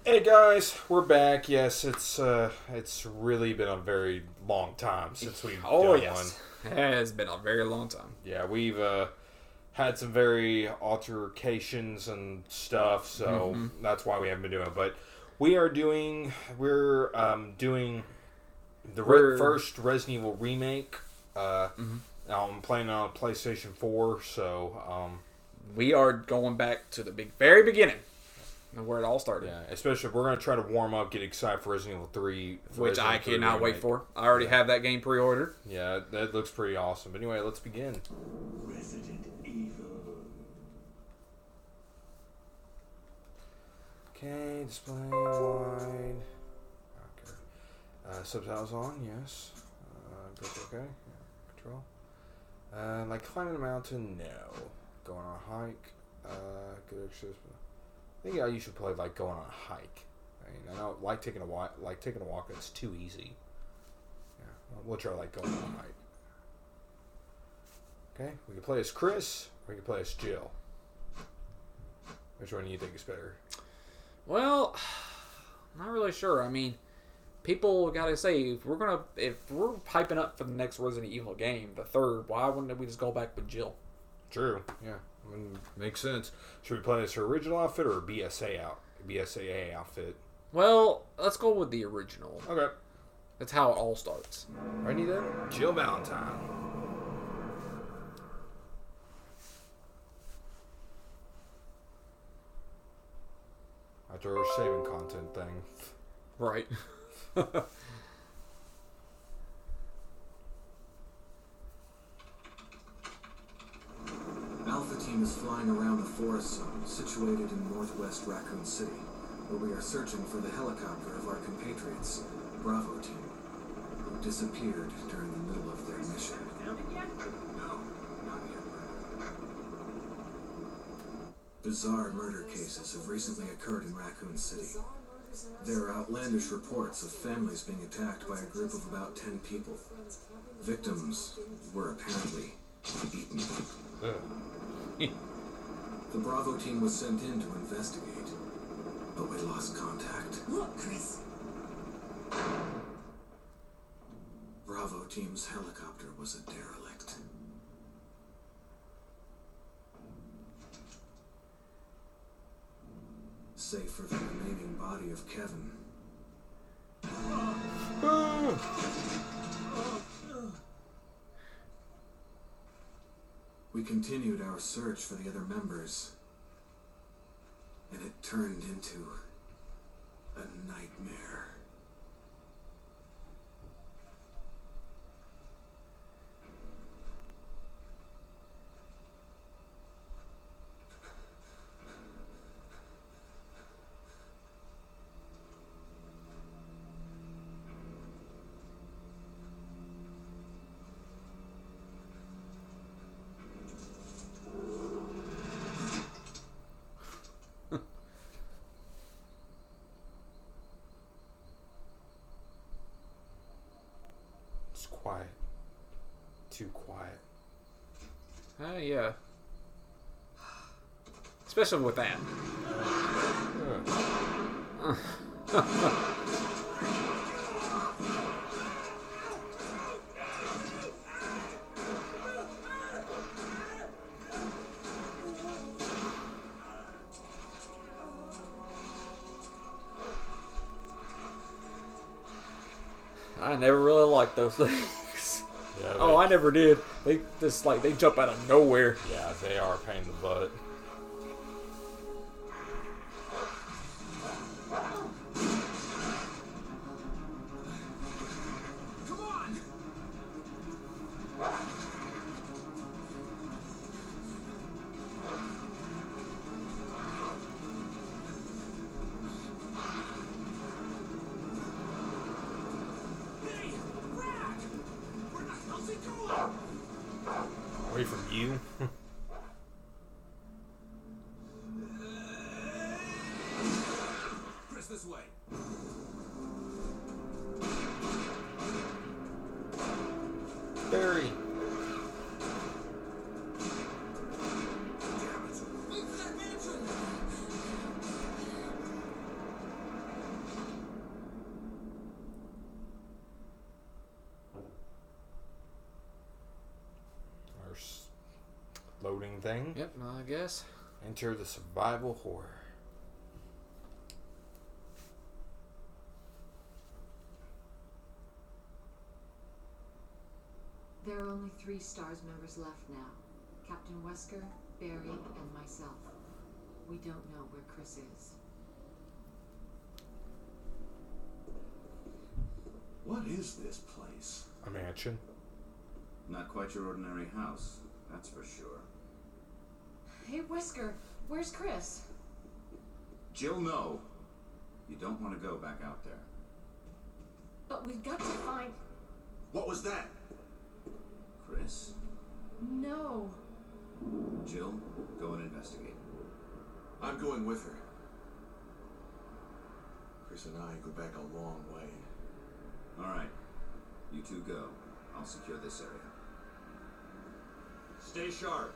Hey guys, we're back. Yes, it's really been a very long time since we've done one. It has been a very long time. Yeah, we've had some very altercations and stuff, so that's why we haven't been doing it. But we're doing the first Resident Evil remake. I'm playing on PlayStation 4, so we are going back to the very beginning. Where it all started. Yeah, especially if we're going to try to warm up, get excited for Resident Evil 3. Which I cannot wait for. I already have that game pre-ordered. Yeah, that looks pretty awesome. But anyway, let's begin. Resident Evil. Okay, display wide. Okay. Subtitles on, yes. Okay. Yeah, control. Like climbing a mountain, no. Going on a hike, good exercise. I think you should play like going on a hike. I know like taking a walk. It's too easy. Yeah, we'll try like going on a hike. Okay, we can play as Chris, or we can play as Jill. Which one do you think is better? Well, I'm not really sure. I mean, people gotta say if we're piping up for the next Resident Evil game, the third, why wouldn't we just go back with Jill? True. Yeah. Makes sense. Should we play as her original outfit or BSAA outfit? Well, let's go with the original. Okay. That's how it all starts. Ready then? Jill Valentine. After our saving content thing. Right. Alpha Team is flying around the forest zone situated in northwest Raccoon City, where we are searching for the helicopter of our compatriots, Bravo Team, who disappeared during the middle of their mission. No, not yet. Bizarre murder cases have recently occurred in Raccoon City. There are outlandish reports of families being attacked by a group of about 10 people. Victims were apparently eaten. The Bravo Team was sent in to investigate, but we lost contact. Look, Chris. Bravo Team's helicopter was a derelict. Save for the remaining body of Kevin. We continued our search for the other members, and it turned into a nightmare. It's quiet. Too quiet. Yeah. Especially with that. I never really liked those things. Yeah, Oh, I never did. They just they jump out of nowhere. Yeah, they are a pain in the butt. Come on! Hey, Brad! Where the hell's he going? Away from you. Chris, this way. Barry. Wait for that mansion! loading thing. Yep, I guess. Enter the survival horror. There are only 3 STARS members left now. Captain Wesker, Barry, and myself. We don't know where Chris is. What is this place? A mansion. Not quite your ordinary house, that's for sure. Hey, Wesker, where's Chris? Jill, no. You don't want to go back out there. But we've got to find... What was that? Chris? No. Jill, go and investigate. I'm going with her. Chris and I go back a long way. Alright. You two go. I'll secure this area. Stay sharp.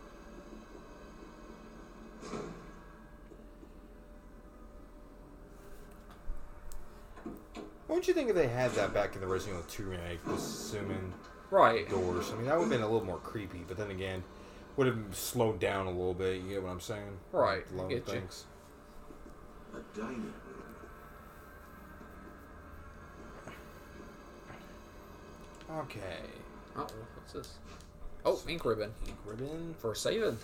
What would you think if they had that back in the Resident Evil 2 remake? Assuming Right. doors. I mean, that would have been a little more creepy, but then again, would have slowed down a little bit. You get what I'm saying? Right, Alone I get you. things. A dining room. Okay. Oh, what's this? Oh, ink ribbon. Ink ribbon. For saving.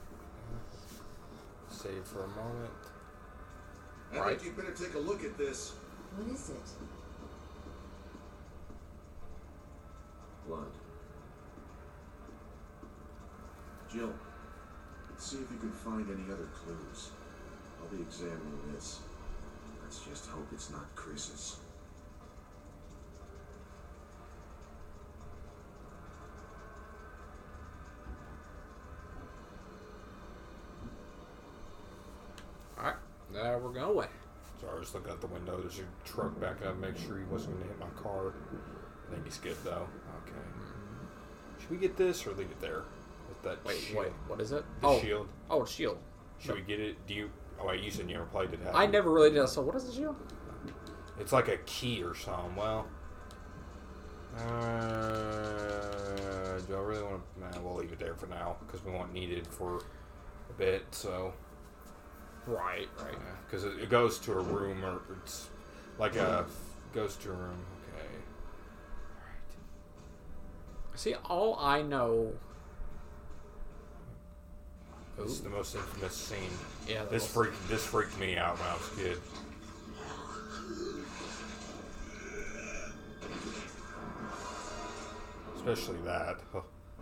Save for a moment. I Right. think you better take a look at this. What is it? Blood. Jill, see if you can find any other clues. I'll be examining this. Let's just hope it's not Chris's. Alright, there we're going. So I was looking out the window. There's a truck backing up. Make sure he wasn't going to hit my car. I think he's good though. Okay. Should we get this or leave it there? With that Wait, shield? what is it? The Oh, shield. oh, shield. Should we get it? Do you? Oh wait, you said you never played it. have I you? never really did. So what is the shield? It's like a key or something. Well, do I really want to? Nah, we'll leave it there for now because we won't need it for a bit. So, Right. because it goes to a room or it's like a goes to a room. Okay. See, all I know. This is the most infamous scene. Yeah. This freaked me out when I was a kid. Especially that. Huh.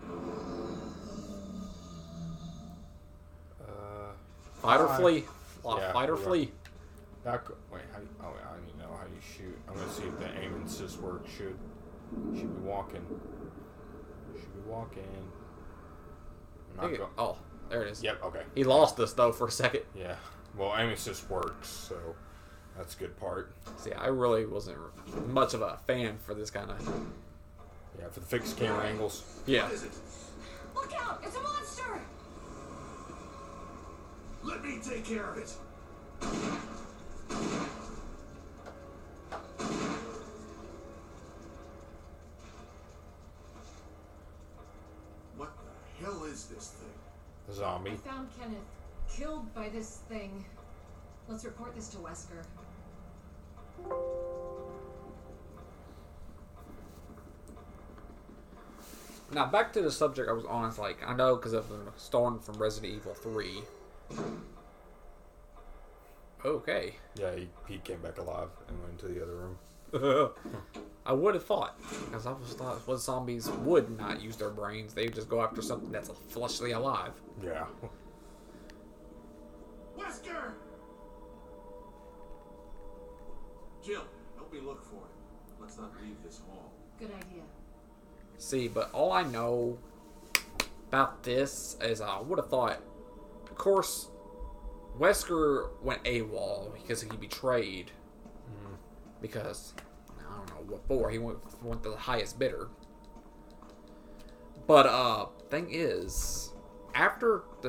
Fight or Hi. flee. Yeah, Fight or we are. flee. Back. Wait. I need to know how you shoot. I'm gonna see if the aim and assist work. Should be walking. Should be walking. I'm not go- Oh, there it is. Yep. Okay. He lost us though for a second. Yeah. Well, aim assist works, so that's a good part. See, I really wasn't much of a fan for this kind of. Yeah, for the fixed camera angles. Yeah. What is it? Look out! It's a monster! Let me take care of it. What the hell is this thing? The zombie. I found Kenneth killed by this thing. Let's report this to Wesker. Now back to the subject I was on. It's like I know because of the storm from Resident Evil 3. Okay. Yeah, he came back alive and went into the other room. I would have thought, because I was thought what zombies would not use their brains. They would just go after something that's fleshly alive. Yeah. Wesker! Jill, help me look for it. Let's not leave this hall. Good idea. See, but all I know about this is I would have thought, of course, Wesker went AWOL because he betrayed. Because, I don't know what for, he went to the highest bidder. But, thing is, after the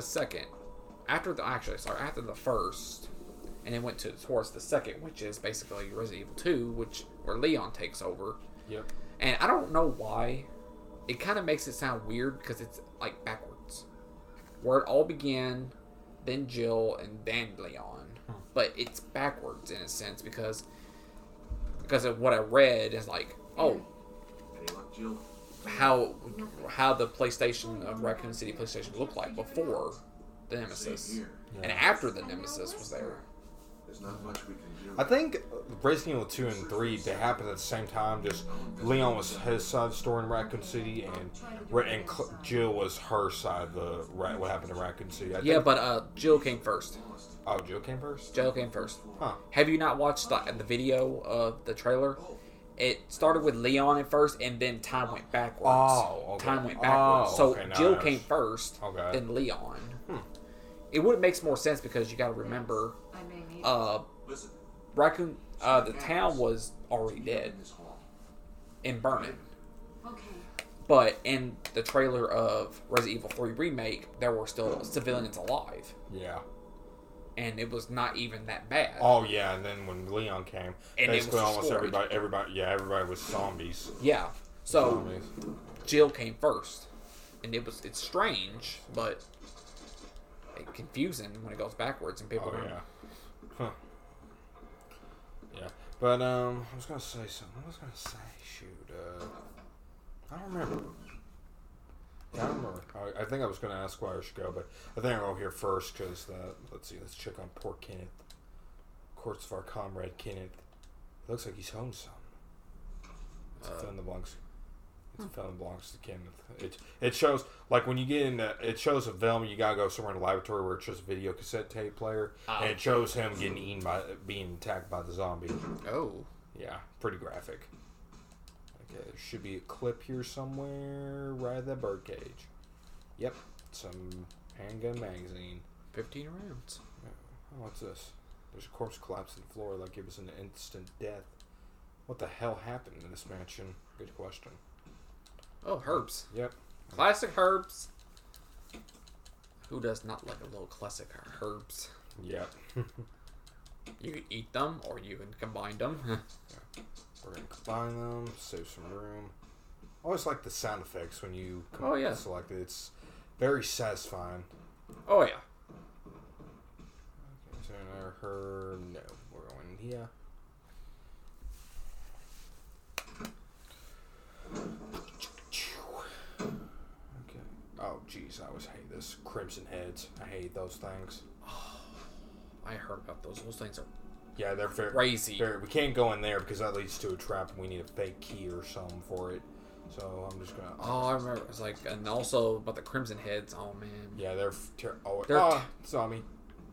first, and it went towards the second, which is basically Resident Evil 2, where Leon takes over. Yep. And I don't know why. It kind of makes it sound weird because it's like backwards. where it all began, then Jill, and then Leon. But it's backwards in a sense because of what I read is like, oh, Any luck, Jill? how the PlayStation of Raccoon City PlayStation looked like before the Nemesis, Same here. and after the Nemesis was there. There's not much we can do. I think Resident Evil 2 and 3, they happened at the same time. Just Leon was his side of the story in Raccoon City, and Jill was her side of the what happened in Raccoon City. I Yeah, think, but Jill came first. oh, Jill came first? Jill came first. Huh. Have you not watched the video of the trailer? It started with Leon at first, and then time went backwards. Oh, okay. Time went backwards. Oh, so okay, now Jill I came first, Okay. then Leon. It would make more sense because you got to remember, I may need Listen, Raccoon, the town was already dead in this hall. and burning. Okay. But in the trailer of Resident Evil 3 Remake, there were still civilians alive. Yeah. And it was not even that bad. Oh, yeah, and then when Leon came, And it basically was almost destroyed. everybody was zombies. Yeah. So, Zombies. Jill came first. And it's strange, but confusing when it goes backwards and people Oh, don't. yeah. Huh. Yeah. But, I was going to say something. What was I going to say? Shoot, I don't remember. Yeah, I don't remember. I think I was going to ask where I should go, but I think I'll go here first because, let's see, let's check on poor Kenneth. Courts of our comrade Kenneth. Looks like he's home some. It's a film that belongs. It's a film that belongs to Kenneth. It shows, like, when you get in it shows a film, you gotta go somewhere in the laboratory where it shows a video cassette tape player, and it shows him being attacked by the zombie. Oh. Yeah, pretty graphic. Okay, there should be a clip here somewhere, right at that birdcage. Yep, some handgun magazine. 15 rounds. Oh, what's this? There's a corpse collapsed on the floor like it was an instant death. What the hell happened in this mansion? Good question. Oh, herbs. Yep. Classic herbs. Who does not like a little classic herbs? Yep. You can eat them, or you can combine them. We're going to combine them, save some room. I always like the sound effects when you Oh, yeah. select it. It's very satisfying. Oh, yeah. Okay, so her, no, we're going here. Okay. Oh, jeez, I always hate this. Crimson Heads. I hate those things. I heard about those. Those things are Yeah, they're very crazy. we can't go in there because that leads to a trap, and we need a fake key or something for it. So I'm just gonna. Oh, I remember. It's like, and also about the Crimson Heads. Oh man. Yeah, they're. They're zombie.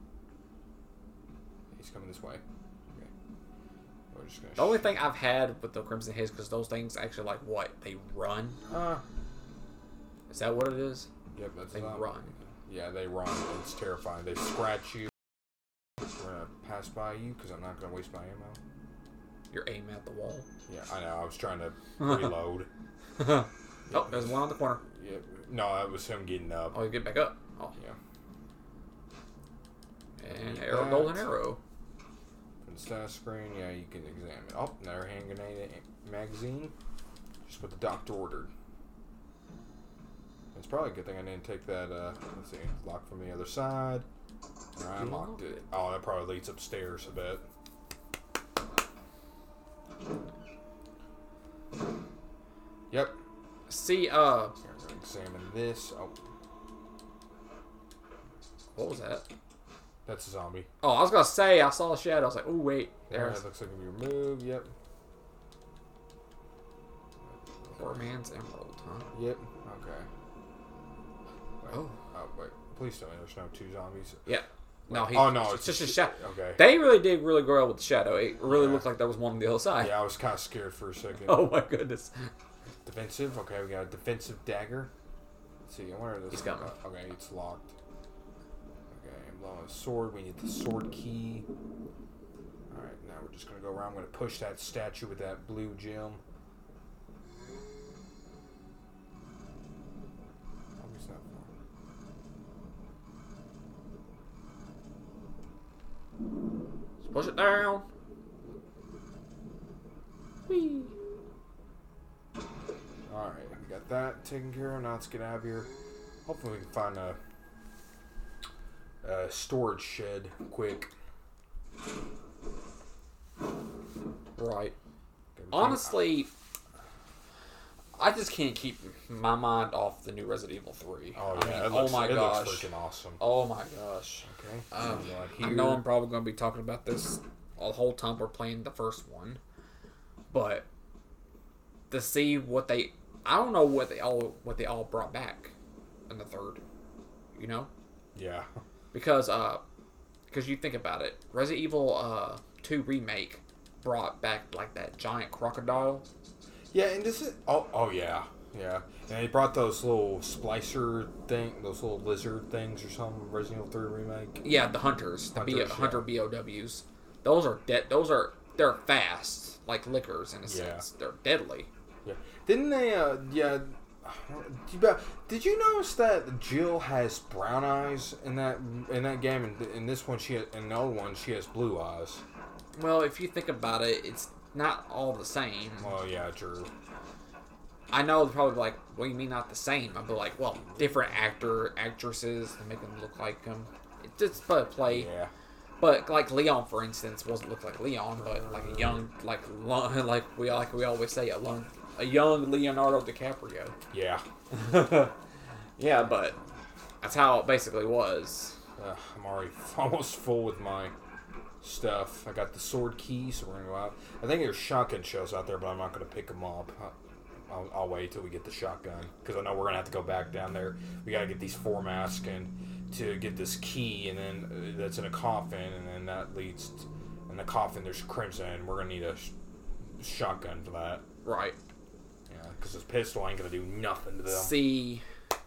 He's coming this way. Okay. We're just gonna. The only thing I've had with the Crimson Heads, because those things actually like what they run. Is that what it is? Yep, that's They zombie. run. Yeah, they run. It's terrifying. They scratch you. We're gonna pass by you because I'm not gonna waste my ammo. You're aiming at the wall. Yeah, I know. I was trying to reload. Oh, there's one on the corner. Yeah, no, that was him getting up. Oh, you get back up. Oh, Yeah. and Need arrow, that. golden arrow. From the status screen, yeah, you can examine. Oh, another hand grenade magazine. Just what the doctor ordered. It's probably a good thing I didn't take that, let's see, lock from the other side. I unlocked it. Oh, that probably leads upstairs a bit. Yep. See, Here, I'm gonna examine this. Oh, what was that? that's a zombie. Oh, I was gonna say I saw a shadow. I was like, oh wait, There, there's it looks like it can be removed. Yep. poor man's emerald, huh? Yep. Okay. Wait. Oh. Oh, wait. Please tell me there's no two zombies. Yeah. No, Oh, no, it's just a shadow. Okay. They really did really grow with the shadow. It really Yeah. looked like there was one on the other side. Yeah, I was kind of scared for a second. Oh my goodness. Defensive. Okay, we got a defensive dagger. Let's see, I wonder if this. He's coming. Okay, it's locked. Okay, I'm blowing a sword. We need the sword key. All right, now we're just gonna go around. I'm gonna push that statue with that blue gem. Oh, he's not far. Let's push it down. Whee. Alright, we got that taken care of. Now let's get out of here. Hopefully we can find a storage shed quick. Right. Honestly, I just can't keep my mind off the new Resident Evil 3. Oh I yeah, mean, it my gosh. looks freaking awesome. Oh my gosh. Okay. I know I'm probably going to be talking about this the whole time we're playing the first one, but to see what they, I don't know what they all brought back in the third, you know? Yeah. Because you think about it, Resident Evil 2 remake brought back like that giant crocodile. Yeah, and this is oh yeah, yeah. And they brought those little splicer those little lizard things or something. Resident Evil 3 remake. Yeah, the hunters, hunter BOWs. Those are dead. They're fast, like lickers in a sense. They're deadly. Yeah. Didn't they? Yeah. Did you notice that Jill has brown eyes in that game, and in this one in the old one she has blue eyes. Well, if you think about it, it's not all the same. Well, yeah, true. I know they're probably like, what do you mean not the same? I'd be like, well, different actresses to make them look like them. It's just but play. Yeah. But like Leon, for instance, wasn't look like Leon, but like a young, like we always say, a young Leonardo DiCaprio. Yeah. Yeah, but that's how it basically was. I'm already almost full with my stuff. I got the sword key, so we're gonna go out. I think there's shotgun shells out there, but I'm not gonna pick them up. I'll wait till we get the shotgun, because I know we're gonna have to go back down there. We gotta get these 4 masks and to get this key, and then that's in a coffin, and then that leads in the coffin. There's Crimson, and we're gonna need a shotgun for that. Right. Yeah, because this pistol ain't gonna do nothing to them. See,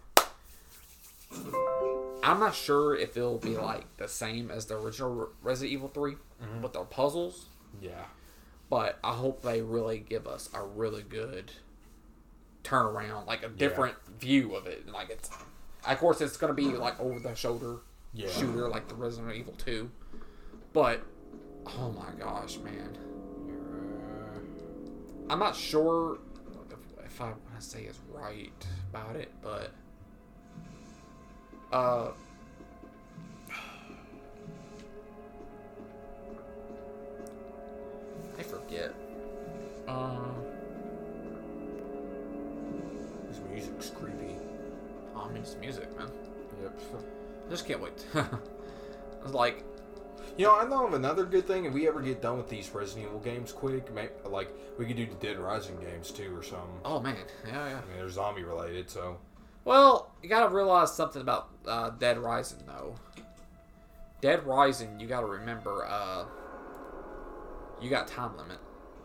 I'm not sure if it'll be like the same as the original Resident Evil 3 with their puzzles. Yeah. But I hope they really give us a really good turnaround, like a different view of it. Like it's, of course, it's gonna be like over the shoulder shooter, like the Resident Evil 2. But oh my gosh, man, I'm not sure if I want to say is right about it, but I forget. This music's creepy. Oh, I mean, it's music, man. Yep. I just can't wait. I was like, you know, I know of another good thing. If we ever get done with these Resident Evil games quick, like we could do the Dead Rising games too, or something. oh man, yeah. I mean, they're zombie related, so. Well, you gotta realize something about Dead Rising, though. Dead Rising, you gotta remember, you got time limit.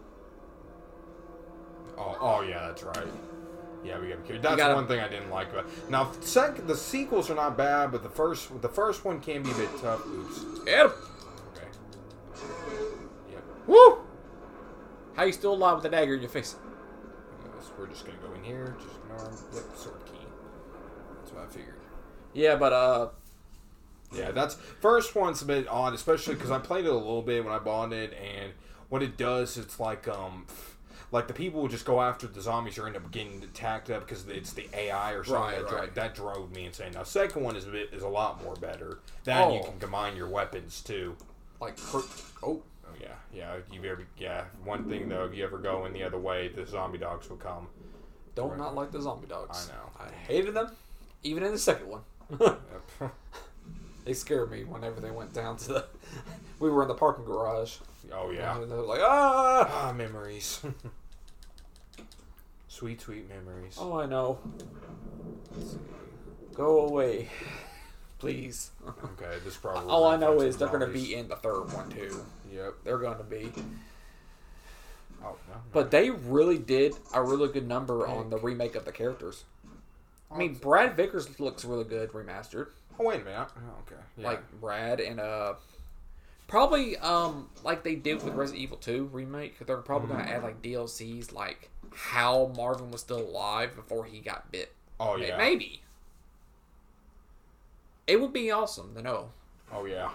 Oh yeah, that's right. Yeah, we gotta. One thing I didn't like about. Now, the sequels are not bad, but the first one can be a bit tough. Oops. Get him! Okay. Yep. Woo! How you still alive with a dagger in your face? So we're just gonna go in here. Just ignore him. Yep, sword key. That's what I figured. Yeah, but yeah, that's first one's a bit odd, especially because I played it a little bit when I bought it, and what it does, it's like the people will just go after the zombies or end up getting attacked up because it's the AI or something. Right. That drove me insane. Now, second one is a lot more better. Then you can combine your weapons too. like, Yeah. One thing though, if you ever go in the other way, the zombie dogs will come. don't not like the zombie dogs. I know. I hated them, even in the second one. Yep. They scared me whenever they went down to the. We were in the parking garage. Oh yeah. And they were like, ah! Memories. Sweet, sweet memories. Oh, I know. Go away, please. Okay, this probably. All I know is they're going to be in the third one too. Yep. They're going to be. Oh no. But they really did a really good number on the remake of the characters. I mean, Brad Vickers looks really good remastered. Oh wait a minute. Oh, okay. Yeah. Like Brad and probably like they did with Resident Evil 2 remake. They're probably going to add like DLCs, like how Marvin was still alive before he got bit. Oh yeah. Maybe. It would be awesome to know. Oh yeah.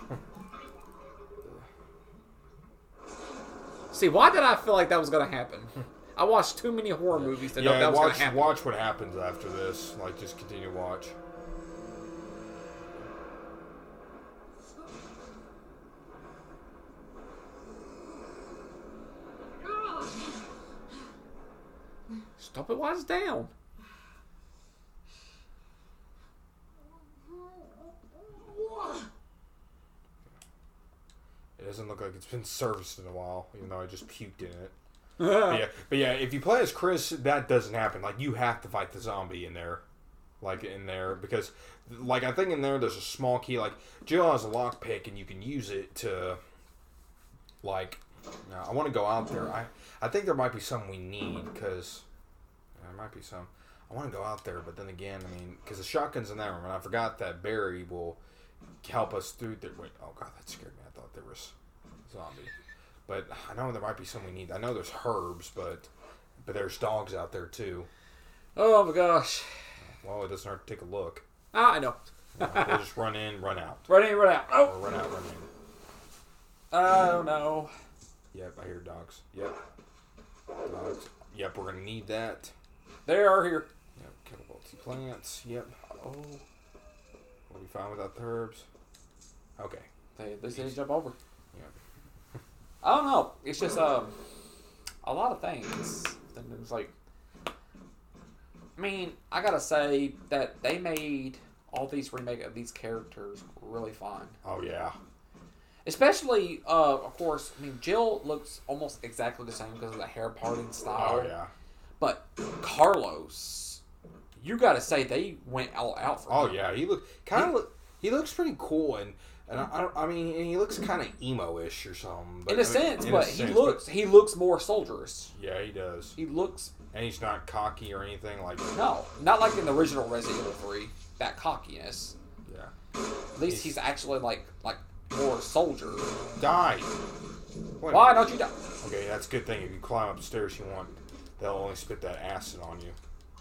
See, why did I feel like that was going to happen? I watched too many horror movies to know that was going to happen. Watch what happens after this. Like, just continue to watch. Stop it while it's down. It doesn't look like it's been serviced in a while, even though I just puked in it. But yeah, if you play as Chris, that doesn't happen. Like, you have to fight the zombie in there. Like, in there. Because, like, I think in there's a small key. Like, Jill has a lockpick, and you can use it to, like... I want to go out there. I think there might be some we need, because... there might be some. I want to go out there, but then again, I mean... Because the shotgun's in that room, and I forgot that Barry will help us through... Wait, oh, God, that scared me. I thought there was a zombie. But I know there might be some we need. I know there's herbs, but there's dogs out there, too. Oh, my gosh. Well, it doesn't hurt to take a look. I know. We'll just run in, run out. Run in, run out. Oh! Or run out, run in. Oh, no. Yep, I hear dogs. Yep. Dogs. Yep, we're going to need that. They are here. Yep, kettle plants. Yep. Oh. We'll be fine without the herbs. Okay. They say jump over. Yep. I don't know. It's just a lot of things. And it's like, I mean, I gotta say that they made all these remake of these characters really fun. Oh, yeah. Especially, of course, I mean, Jill looks almost exactly the same because of the hair parting style. Oh, yeah. But Carlos, you gotta say they went all out for him. Oh, yeah. He looks pretty cool, and I mean, and he looks kind of emo-ish or something. But, in a sense, but he looks more soldierous. Yeah, he does. He looks... And he's not cocky or anything like that. No, not like in the original Resident Evil 3, that cockiness. Yeah. At least he's actually like more soldier. Die! Why don't you die? Okay, that's a good thing. If you climb upstairs, they'll only spit that acid on you.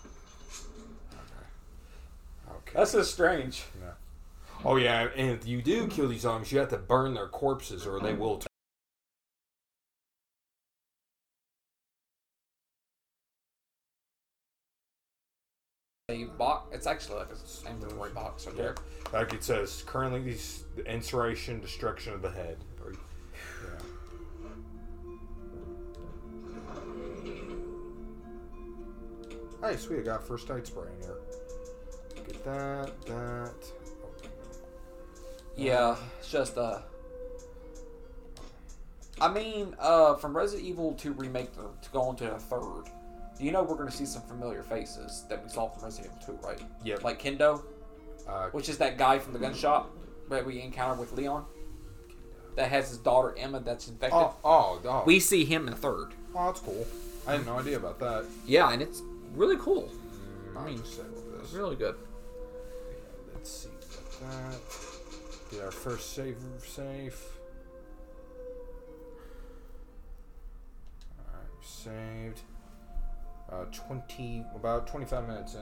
Okay. That's just strange. Yeah. Oh, yeah, and if you do kill these zombies, you have to burn their corpses or they will... A box. It's actually like an inventory box right there. Like it says, currently the insertion, destruction of the head. Or, yeah. Hey, sweet, I got first aid spray in here. Get that. Yeah, it's just I mean, from Resident Evil 2 remake to go on to the third, you know we're going to see some familiar faces that we saw from Resident Evil 2, right? Yep. Like Kendo, which is that guy from the gun shop that we encountered with Leon, that has his daughter Emma that's infected. Oh. We see him in the third. Oh, that's cool. I had no idea about that. Yeah, and it's really cool. I mean, say with this. Really good. Yeah, let's see about that. Get our first save safe. Alright, saved. About 25 minutes in.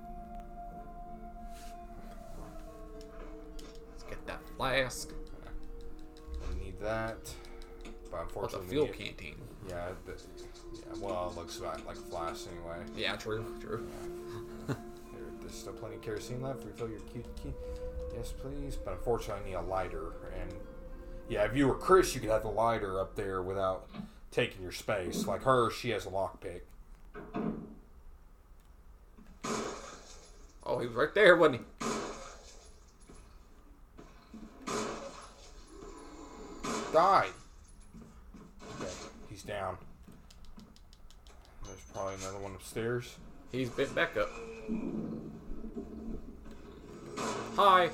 Let's get that flask. We need that. But What's a unfortunately, fuel canteen? Yeah, well, it looks like a flask anyway. Yeah, true. There's still plenty of kerosene left. Refill your key. Yes, please. But unfortunately, I need a lighter. And yeah, if you were Chris, you could have the lighter up there without taking your space. Like her, she has a lockpick. Oh, he was right there, wasn't he? Die. Okay, he's down. There's probably another one upstairs. He's bent back up. Hi.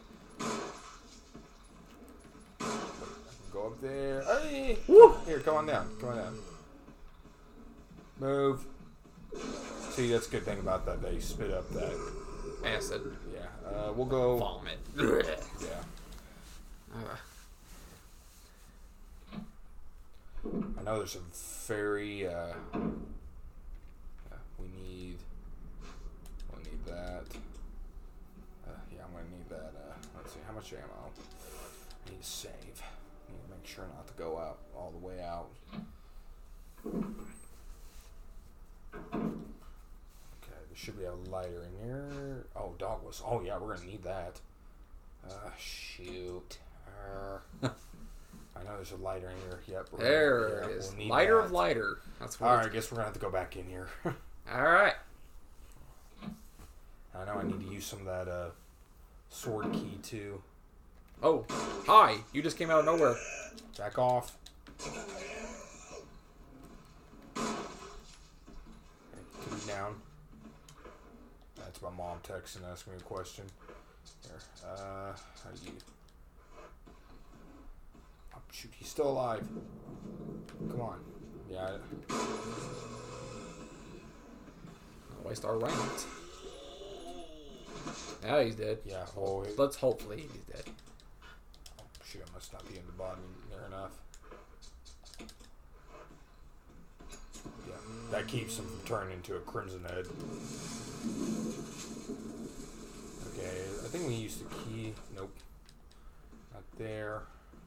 Go up there. Hey! Woo! Here, come on down. Move. See, that's a good thing about that. They spit up that. Acid. Yeah. We'll go. Vomit. Yeah. I know there's a very. We need that. Yeah, I'm gonna need that. Let's see, how much ammo? I need to save. I need to make sure not to go out all the way out. Okay, there should be a lighter in here. Oh, dog whistle. Oh yeah, we're gonna need that. Shoot. I know there's a lighter in here. Yep. There it is. We'll need Lighter that. of lighter. That's what. All right, I guess we're gonna have to go back in here. All right. I know I need to use some of that sword key too. Oh, hi. You just came out of nowhere. Back off. Okay, put it down. That's my mom texting asking me a question. Here, how do you... Oh, shoot, he's still alive. Come on. Yeah. Waste our rounds. Now he's dead. Yeah. Oh, Let's hopefully he's dead. shoot, I must not be in the bottom near enough. Yeah, that keeps him from turning into a Crimson Head. Okay, I think we used the key. Nope. Not there.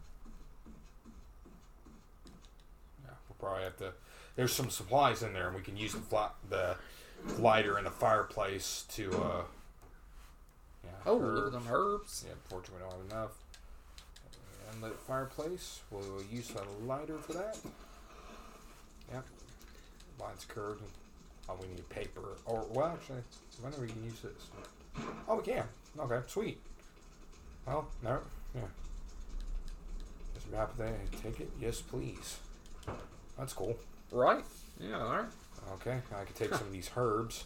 Yeah, we'll probably have to... There's some supplies in there, and we can use the lighter in the fireplace to, yeah. Oh, look at them herbs. Yeah, unfortunately we don't have enough. And the fireplace, we'll use a lighter for that. Yep. Line's curved. Oh, we need paper. Or, well, actually, whenever we can use this. Oh, we can. Okay, sweet. Well, no, yeah. Just map there. Take it. Yes, please. That's cool. Right? Yeah, alright. Okay, I can take some of these herbs.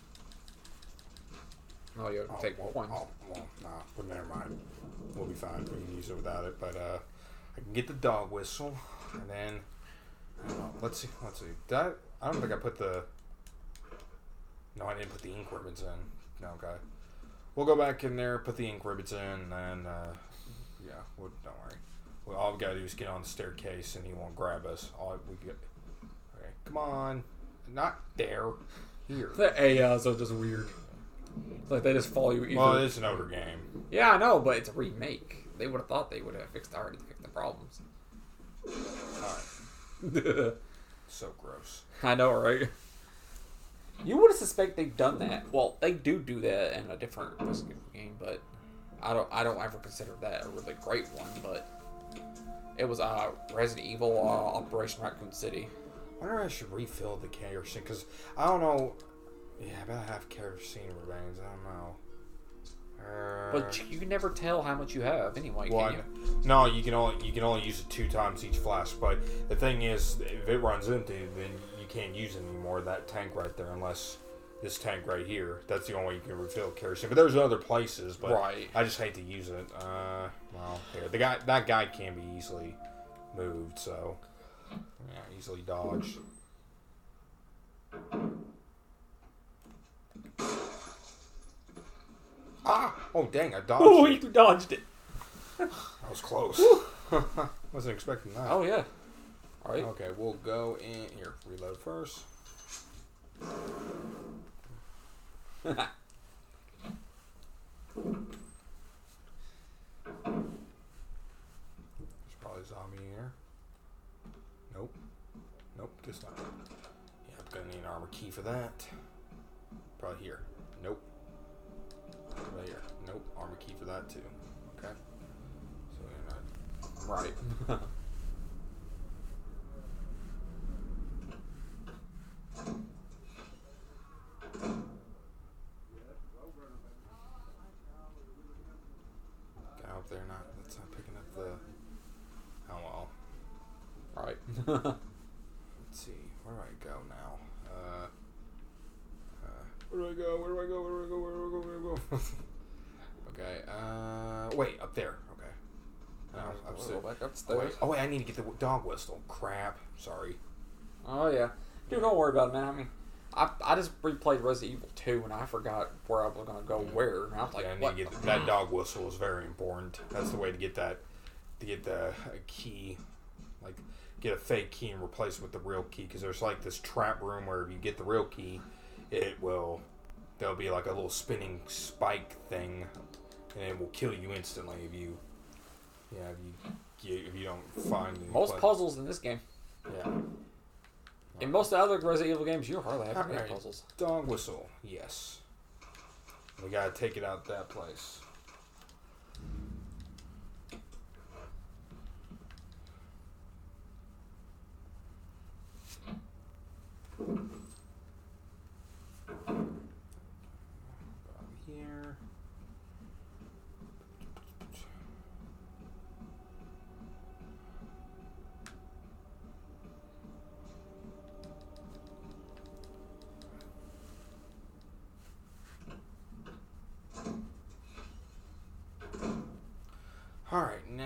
Oh, you have to take one. Oh, well, nah, but never mind. We'll be fine. We can use it without it. But I can get the dog whistle, and then I don't know. Let's see. I don't think I put the. No, I didn't put the ink ribbons in. No, okay. We'll go back in there, put the ink ribbons in, and then yeah, don't worry. Well, all we gotta do is get on the staircase, and he won't grab us. All we get. Okay, come on, not there. Here. The AIs are just weird. It's like they just follow you. Either. Well, it's an older game. Yeah, I know, but it's a remake. They would have thought they would have already fixed the problems. Alright. So gross. I know, right? You would have suspect they've done that. Well, they do that in a different Resident Evil game, but I don't ever consider that a really great one. But it was Resident Evil Operation Raccoon City. I wonder if I should refill the kerosene, because I don't know. Yeah, I bet I have kerosene remains. I don't know. But you can never tell how much you have anyway, well, can you? No, you can only use it 2 times each flash. But the thing is, if it runs empty, then you can't use it anymore. That tank right there, unless this tank right here. That's the only way you can refill kerosene. But there's other places. But right. I just hate to use it. Well, here that guy can be easily moved, so yeah, easily dodged. Ah! Oh, dang, I dodged Oh, it. you dodged it. That was close. Wasn't expecting that. Oh, yeah. All right. Okay, we'll go in here. Reload first. There's probably a zombie in here. Nope. Nope, just not. Yeah, I'm gonna need an armor key for that. Probably here. Nope. Right here. Nope. Armor key for that too. Okay. So we're not. Right. Guy up there that's not picking up the. Oh well. Right. Let's see. Where do I go now? Where do I go? Where do I go? Where do I go? Where do I go? Where do I go? Okay. Wait, up there. Okay. Go back upstairs. Oh wait, I need to get the dog whistle. Crap. Sorry. Oh, yeah. Dude, don't worry about it, man. I mean, I just replayed Resident Evil 2 and I forgot where I was going to go where. And I was like, Yeah, I need what? to get that dog whistle is very important. That's the way to get that. To get the key, like get a fake key and replace it with the real key. Because there's like this trap room where if you get the real key, there'll be like a little spinning spike thing, and it will kill you instantly if you don't find any Most puzzles in this game. Yeah. In most of the other Resident Evil games, you hardly have any Alright. puzzles. Dog whistle, yes. We gotta take it out that place.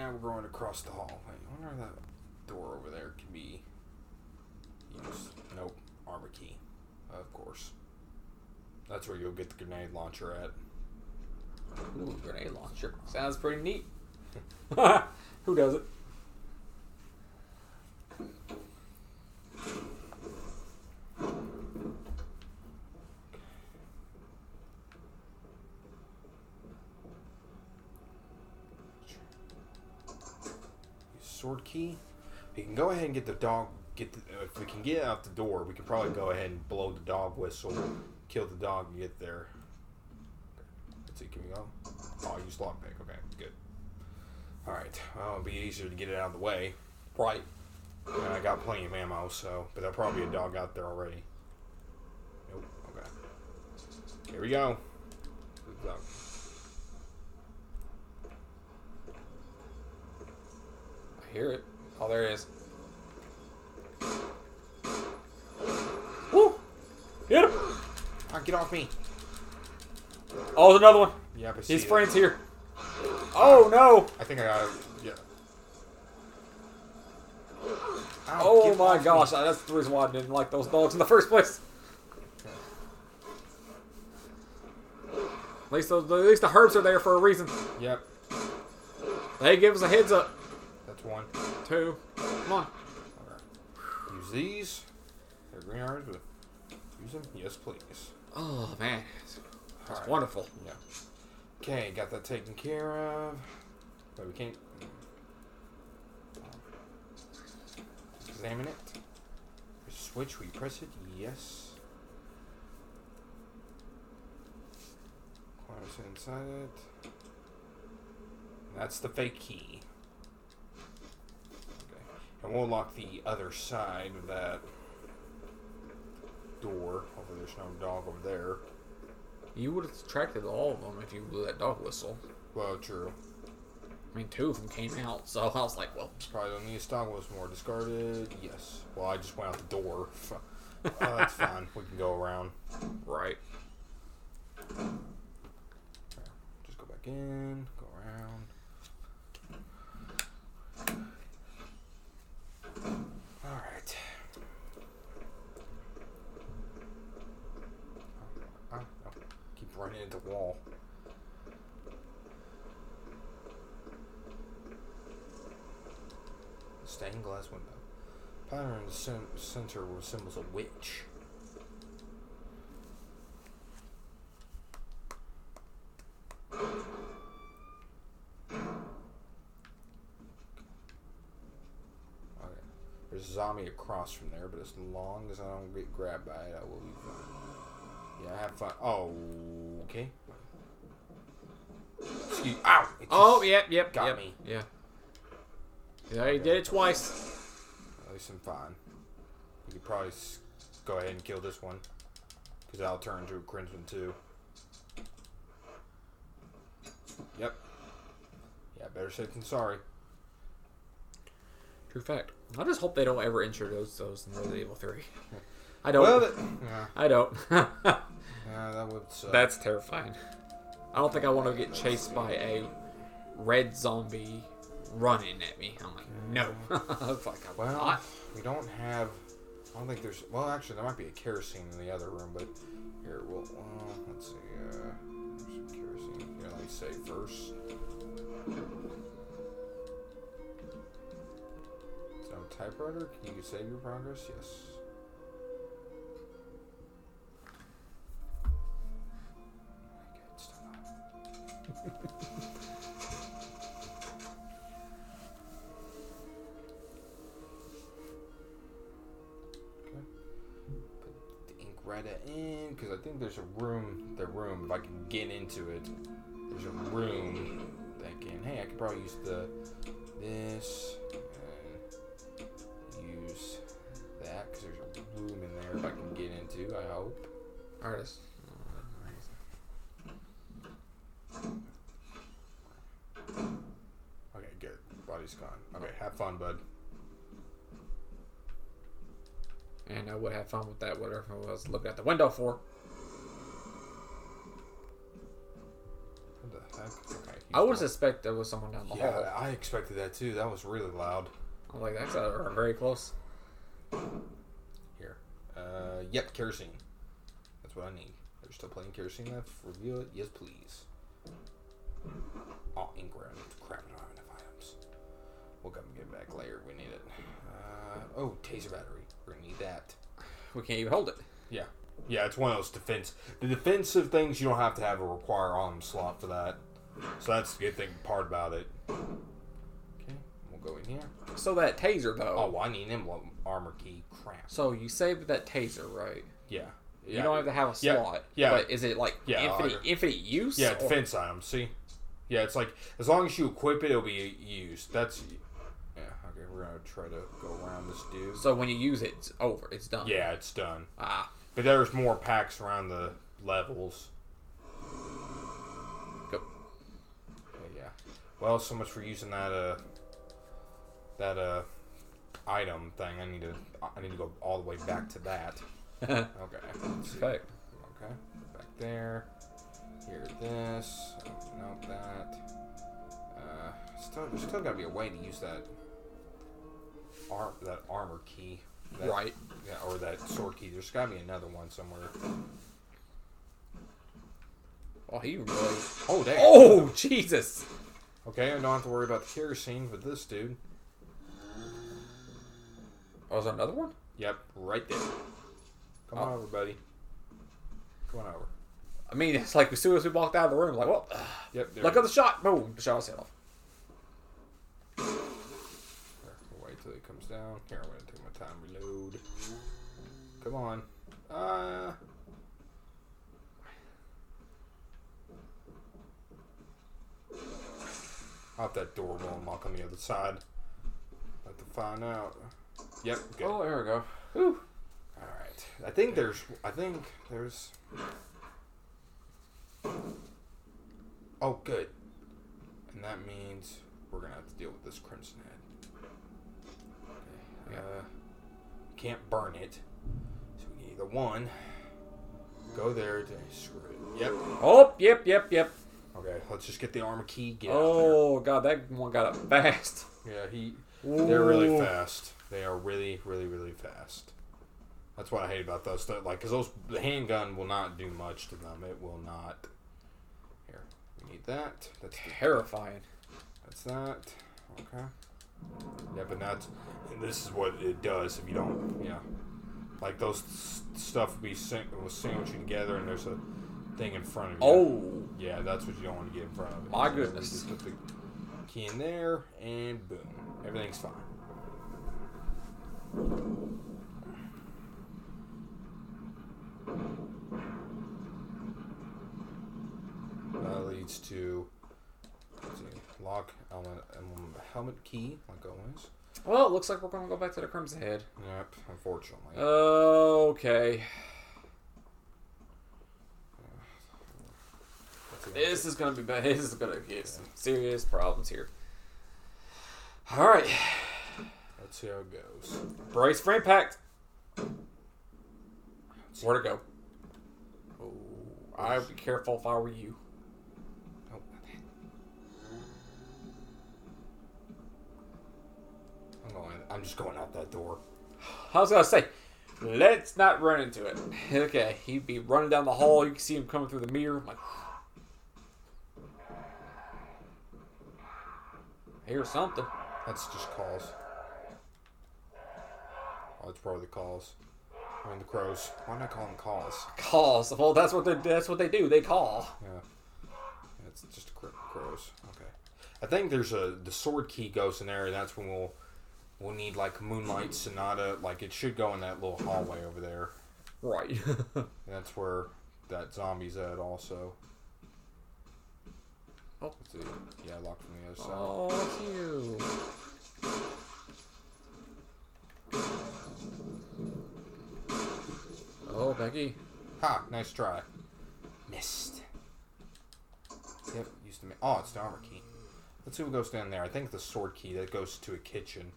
now we're going across the hall. Wait, I wonder if that door over there can be used. Nope. Armor key. Of course. That's where you'll get the grenade launcher at. Ooh, grenade launcher. Sounds pretty neat. Who does it? Sword key. We can go ahead and get the dog. If we can get out the door, we could probably go ahead and blow the dog whistle, kill the dog, and get there. Let's see. Can we go? Oh, I used lockpick. Okay, good. All right. Well, it'll be easier to get it out of the way. Right. And I got plenty of ammo, so. But there'll probably be a dog out there already. Nope. Okay. Here we go. Good dog. I hear it. Oh, there it is. Woo! Hit him! Ah, get off me. Oh, there's another one. Yep, I see His it. friend's here. Oh, no! I think I got it. Yeah. Ow, Oh, get my off me. gosh. That's the reason why I didn't like those dogs in the first place. At least the herbs are there for a reason. Yep. They give us a heads up. That's one. 2. Come on. Alright. Use these. They're green arrows, but use them? Yes, please. Oh, man. That's Alright. wonderful. Yeah. Okay, got that taken care of. But we can't examine it. Switch, we press it. Yes. Climb inside it. That's the fake key. Okay. And we'll lock the other side of that door. Hopefully there's no dog over there. You would have attracted all of them if you blew that dog whistle. Well, true. I mean, 2 of them came out, so I was like, well... Probably don't need a dog whistle more. Discarded. Yes. Well, I just went out the door. That's fine. We can go around. Right. Just go back in. Go around. Alright. No. Keep running into the wall. Stained glass window. Pattern in the center resembles a witch. Okay. There's a zombie across from there, but as long as I don't get grabbed by it, I will be fine. Yeah, have fun. Oh, okay. Excuse. Ow! It Oh, just yep. got me. Yeah. Yeah, he did it twice. At least I'm fine. We could probably go ahead and kill this one. Because that'll turn into a Crimson too. Yep. Yeah, better safe than sorry. True fact. I just hope they don't ever introduce those in Resident Evil 3. I don't. Well, yeah, I don't. yeah, that would suck. That's terrifying. I don't think I want to get chased by a red zombie running at me. I'm like, no. It's like, I'm well, not. we don't have... I don't think there's... Well, actually, there might be a kerosene in the other room, but... Here, well let's see. There's some kerosene. Here, let me save first. Is that a typewriter? Can you save your progress? Yes. Good stuff. Right in, because I think there's a room, if I can get into it, there's a room that can, hey, I could probably use this, and use that, because there's a room in there if I can get into, I hope. Artist. Okay, good. Body's gone. Okay, have fun, bud. And I would have fun with that, whatever I was looking at the window for. What the heck? Okay. I would suspect there was someone down the hall. Yeah, I expected that too. That was really loud. I'm like, that's very close. Here. Yep, kerosene. That's what I need. There's still plenty of kerosene left. Reveal it. Yes, please. Oh, inground. Crap, I don't have enough items. We'll come get it back later. We need it. Oh, taser battery. We're gonna need that. We can't even hold it. Yeah. Yeah, it's one of those defense. The defensive things, you don't have to have a require arm slot for that. So that's the good thing part about it. Okay, we'll go in here. So that taser, though. Oh, well, I need an emblem armor key. Crap. So you saved that taser, right? Yeah. You don't have to have a Yeah, slot. yeah. But is it like Yeah, infinite use? Yeah, or- defense items. See? Yeah, it's like, as long as you equip it, it'll be used. That's... Yeah, okay, we're going to try to go around this dude. So when you use it, it's over. It's done. Yeah, it's done. Ah. But there's more packs around the levels. Go. Okay, yeah. Well, so much for using that item thing. I need to go all the way back to that. Okay. Let's see. Okay. Okay. Back there. Here, this. Nope, that. There's still got to be a way to use that armor key. Right. Yeah, or that sword key. There's got to be another one somewhere. Oh, he really... Oh, damn. Oh, Jesus! Okay, I don't have to worry about the kerosene with this dude. Oh, is there another one? Yep, right there. Come on over, buddy. Come on over. I mean, it's like as soon as we walked out of the room, like, well, Yep, there look it at the shot. Boom, the shot was hit off. Here, we'll wait till he comes down. Here, I'm going to take my time to reload. Come on. Out that door will unlock on the other side. Have to find out. Yep, good. Oh, there we go. Whew. Alright. I think there's... Oh, good. And that means we're going to have to deal with this Crimson Head. Okay. Can't burn it. So we need either one. Go there to screw it. Yep. Oh, yep. Okay, let's just get the armor key. Get out Oh, God, that one got up fast. there. Yeah, they're really fast. They are really, really, really fast. That's what I hate about those stuff. Like, because the handgun will not do much to them. It will not. Here, we need that. That's Terrifying. That's that. Okay. Yeah, but and this is what it does if you don't, like those stuff will sandwich you together and there's a thing in front of you. Oh. Yeah, that's what you don't want to get in front of it. My So goodness. we just put the key in there and boom. Everything's fine. That leads to lock helmet key, like always. Well, it looks like we're going to go back to the Crimson Head. Yep, unfortunately. Okay. This is going to be bad. This is going to get some serious problems here. All right. Let's see how it goes. Brace for impact. Where to go? Oh, I'd be careful if I were you. Oh, not that. I'm just going out that door. I was going to say, let's not run into it. Okay, he'd be running down the hall. You can see him coming through the mirror. I'm like, I hear something. That's just calls. Oh, it's probably the calls. I mean the crows. Why not call them calls? Calls. Well, that's what they do. They call. Yeah. It's just crows. Okay. I think there's the sword key goes in there, and that's when we'll need like Moonlight Sonata. Like it should go in that little hallway over there. Right. And that's where that zombie's at also. Oh. Let's see. Yeah, locked from the other side. Oh, cute. Oh, Becky. Ha! Nice try. Missed. Yep, used to miss. Oh, it's the armor key. Let's see what goes down there. I think the sword key that goes to a kitchen.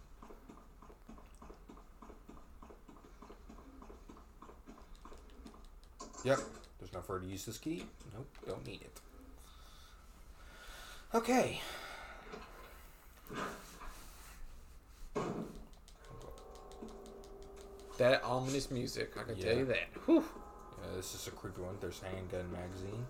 Yep. There's no further to use this key. Nope, don't need it. Okay. That ominous music, I can Yeah. tell you that. Whew. Yeah, this is a creepy one. There's handgun magazine.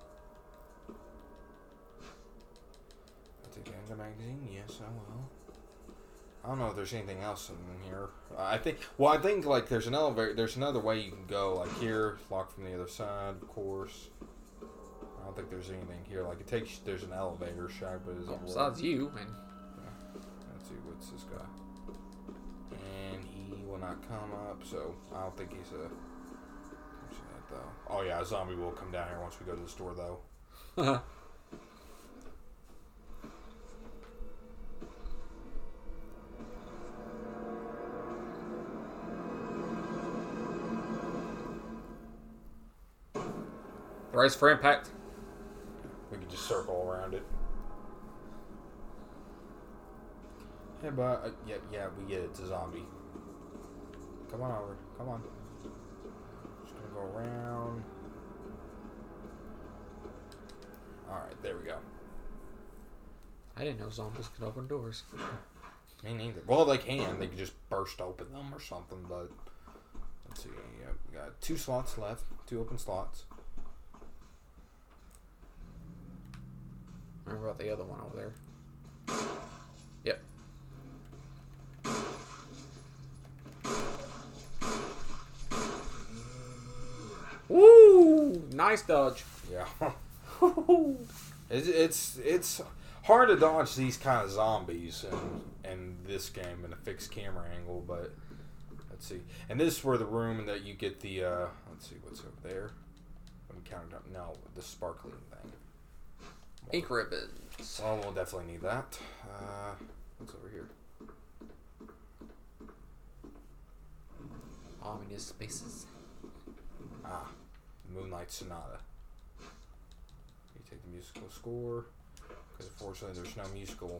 I'll take the handgun magazine. Yes, I will. I don't know if there's anything else in here. I think like there's an elevator. There's another way you can go. Like here, locked from the other side, of course. I don't think there's anything here. Like it takes. There's an elevator shack, but it's Besides you, and Let's see, what's this guy? And he will not come up, so I don't think he's a. Though. Oh yeah, a zombie will come down here once we go to the store, though. brace for impact. We can just circle around it. Hey, but yeah, we get it. It's a zombie. Come on over. Come on. Just gonna go around. All right, there we go. I didn't know zombies could open doors. Me neither. Well, they can. They can just burst open them or something. But let's see. Yeah, we got 2 slots left. 2 open slots. Remember about the other one over there? Yep. Woo! Nice dodge. Yeah. it's hard to dodge these kind of zombies in this game in a fixed camera angle, but let's see. And this is where the room that you get the let's see what's over there. I'm counting up. No, the sparkling thing. Ink ribbons. Well, we'll definitely need that. What's over here? Ominous spaces. Ah, Moonlight Sonata. You take the musical score, because unfortunately there's no musical.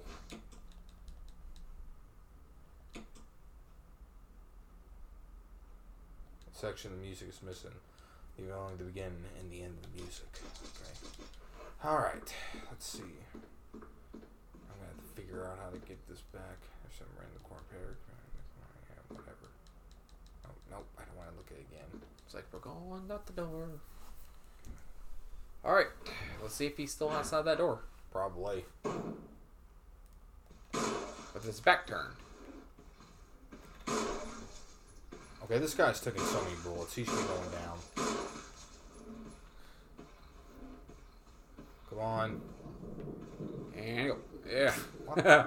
Section of the music is missing. Leaving only the beginning and the end of the music. Okay. Alright, let's see. I'm gonna have to figure out how to get this back. There's some random corner pair. Yeah, whatever. Oh, nope, I don't want to look at it again. It's like, we're going out the door. Alright, let's see if he's still outside that door. Probably. With his back turned. Okay, this guy's taking so many bullets. He should be going down. Come on. And go. Yeah. What?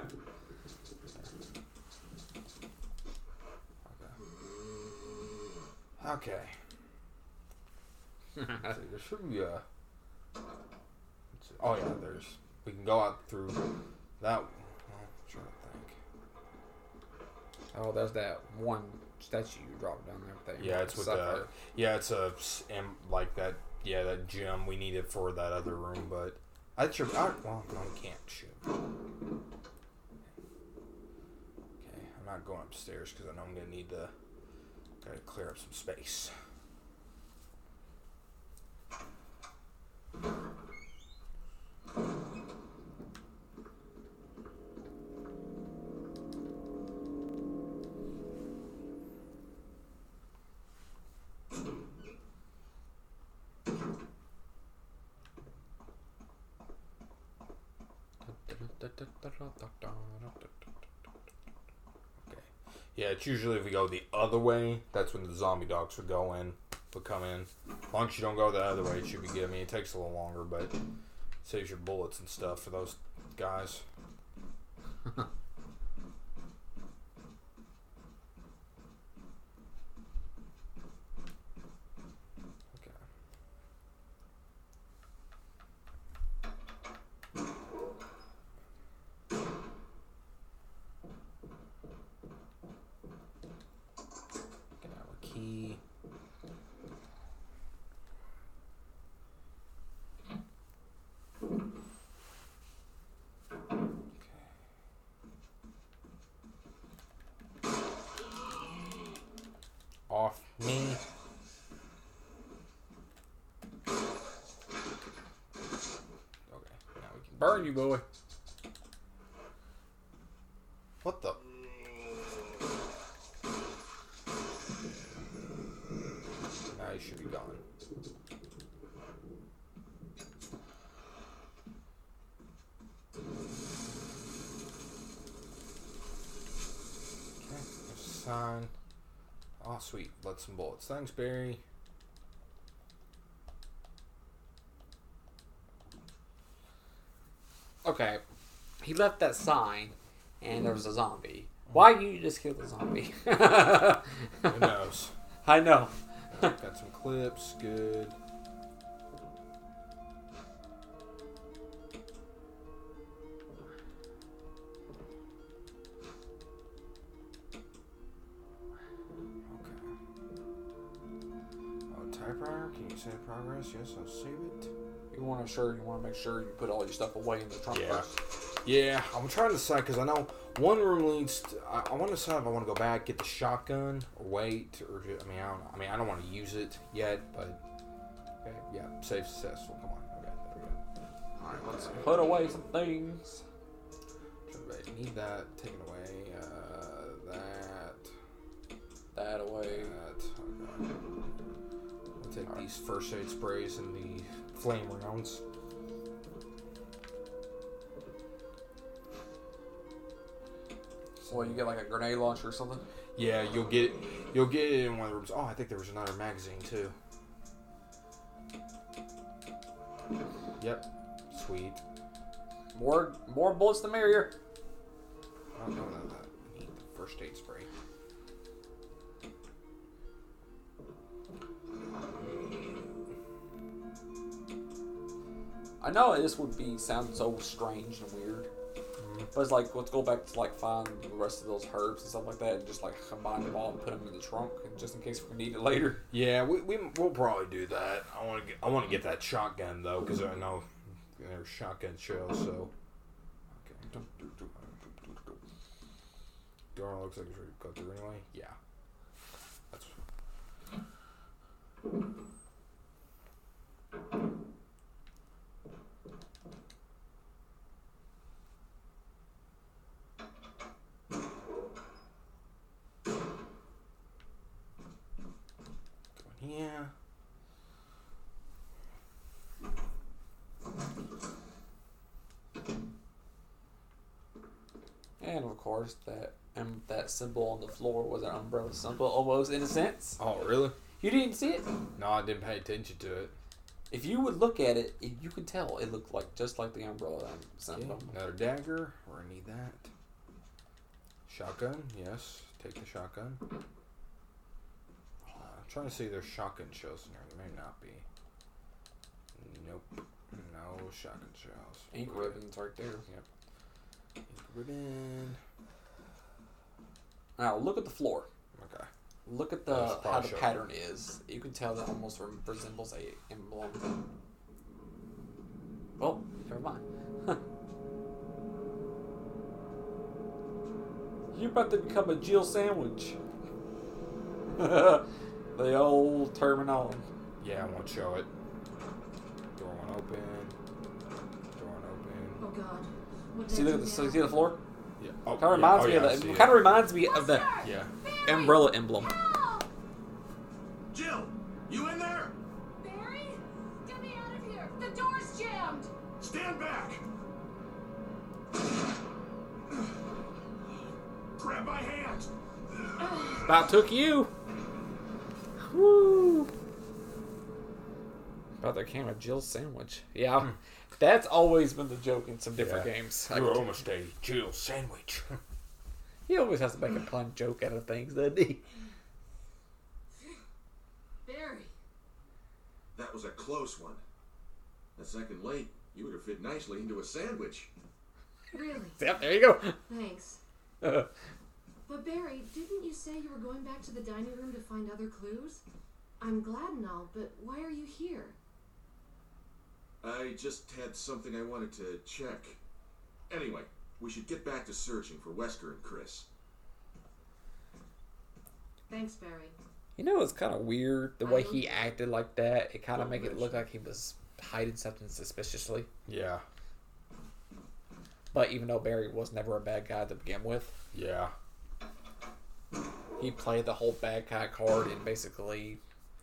Okay. Let's see, there should be a. Let's see. Oh yeah, there's. We can go out through that. Well, I'm trying to think. Oh, there's that one statue you dropped down there. That Yeah, it's with the. Yeah, it's a like that. Yeah, that gem we needed for that other room, but I should. Well, no, we can't shoot. Okay, I'm not going upstairs because I know I'm gonna need to. Gotta clear up some space. Okay. Yeah, it's usually if we go the other way, that's when the zombie dogs would go in, would come in. As long as you don't go the other way, it should be good. I mean, it takes a little longer, but it saves your bullets and stuff for those guys. Okay. Get our key. Off me. Okay, now we can Burn you, boy. What the? Now you should be gone. Okay, there's a sign. Oh, sweet. Let some bullets. Thanks, Barry. Okay. He left that sign, and there was a zombie. Why you just killed the zombie? Who knows? I know. Got some clips. Good. Typewriter, can you save progress? Yes, I'll save it. You want to make sure you put all your stuff away in the trunk Yeah. first. Yeah, I'm trying to decide because I know one room leads to, I want to decide if I want to go back, get the shotgun, or wait, or just, I don't know. I don't want to use it yet, but okay, yeah, save successful. Come on, okay, there we go. All right, let's put away some things. Right, need that taken away. That away. Okay. I'll take these first aid sprays and the flame rounds. So you get like a grenade launcher or something? Yeah, you'll get it in one of the rooms. Oh, I think there was another magazine too. Yep, sweet. More bullets the merrier. Oh, no. I need the first aid spray. I know this would sound so strange and weird, but it's like let's go back to like find the rest of those herbs and stuff like that, and just like combine them all and put them in the trunk, and just in case we need it later. Yeah, we'll probably do that. I want to get that shotgun though, because I know there's shotgun shells. So okay. Door looks like it's ready to go through anyway. Yeah. That's. Yeah. And of course that symbol on the floor was an umbrella symbol, almost in a sense. Oh, really? You didn't see it? No, I didn't pay attention to it. If you would look at it, you could tell it looked like just like the umbrella symbol. Okay, another dagger. We're gonna need that. Shotgun. Yes, take the shotgun. I'm trying to see if there's shotgun shells in there. There may not be. Nope. No shotgun shells. Ink ribbons right there. Yep. Ink ribbon. Now look at the floor. Okay. Look at That's how probably the showing. pattern is. You can tell that almost resembles a emblem. Oh, never mind. You're about to become a Jill sandwich. The old terminology. Yeah, I won't show it. Door one open. Door one open. Oh God. What See did I do see now? the floor? Yeah. Oh, Kind of reminds me I of see the. it. Kind of reminds me of the Yeah. umbrella emblem. Jill, you in there? Barry, get me out of here. The door's jammed. Stand back. Grab my hand. About took you. Woo. About the camera, Jill sandwich. Yeah, that's always been the joke in some different Yeah. games. You were almost a Jill sandwich. He always has to make a pun joke out of things, doesn't he? Barry. That was a close one. A second late, you would have fit nicely into a sandwich. Really? Yep, there you go. Thanks. But Barry, didn't you say you were going back to the dining room to find other clues? I'm glad and all, but why are you here? I just had something I wanted to check. Anyway, we should get back to searching for Wesker and Chris. Thanks, Barry. You know, it's kind of weird the way he acted like that. It kind of make it look like he was hiding something suspiciously. Yeah. But even though Barry was never a bad guy to begin with, Yeah. he played the whole bad guy card and basically,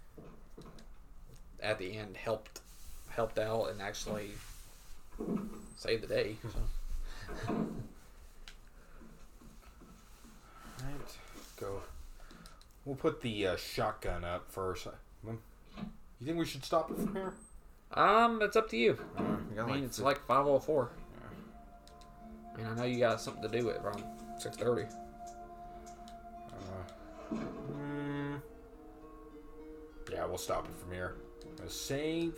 at the end, helped out and actually saved the day. So. Alright, go. We'll put the shotgun up first. You think we should stop it from here? It's up to you. We got I mean, it's like 5:04. I mean, I know you got something to do at around 6:30. Yeah, we'll stop it from here. Let's save.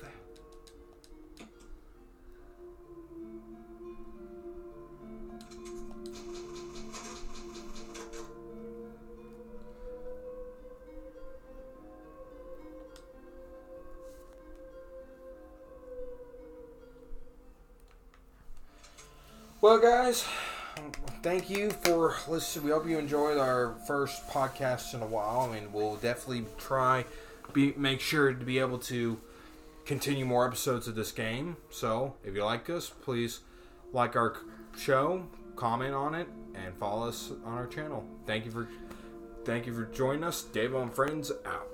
Well, guys, thank you for listening. We hope you enjoyed our first podcast in a while. I mean, we'll definitely make sure to be able to continue more episodes of this game. So, if you like us, please like our show, comment on it, and follow us on our channel. Thank you for joining us. Dave and Friends out.